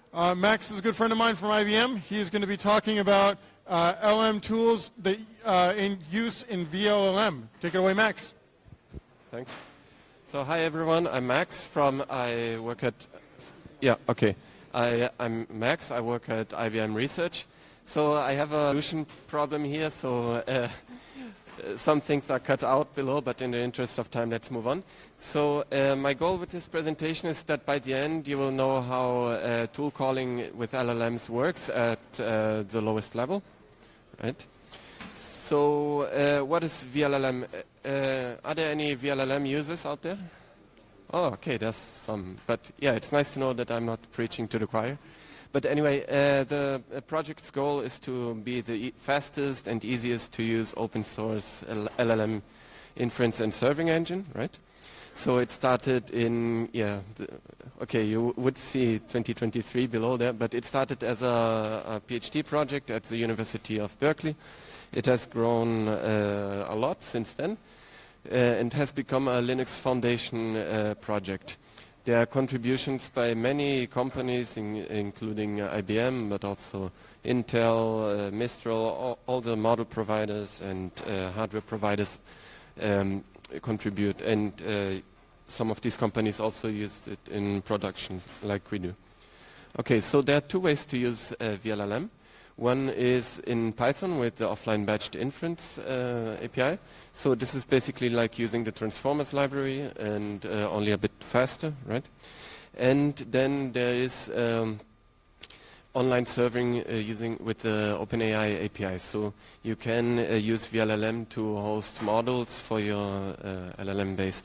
Max is a good friend of mine from IBM. He is going to be talking about LM tools that in use in VLLM. Take it away, Max. Thanks. So hi everyone, I'm Max I'm Max, I work at IBM Research. So I have a solution problem here, so some things are cut out below, but in the interest of time, let's move on. So my goal with this presentation is that by the end you will know how tool calling with LLMs works at the lowest level, right? So what is VLLM? Are there any VLLM users out there? Oh, okay, there's some. But yeah, it's nice to know that I'm not preaching to the choir. But anyway, the project's goal is to be the fastest and easiest to use open source LLM inference and serving engine, right? So it started in, you would see 2023 below there, but it started as a PhD project at the University of Berkeley. It has grown a lot since then and has become a Linux Foundation project. There are contributions by many companies, including IBM, but also Intel, Mistral, all the model providers and hardware providers contribute. And some of these companies also used it in production, like we do. Okay, so there are two ways to use VLLM. One is in Python with the offline batched inference API. So this is basically like using the transformers library and only a bit faster, right? And then there is online serving using with the OpenAI API. So you can use VLLM to host models for your LLM-based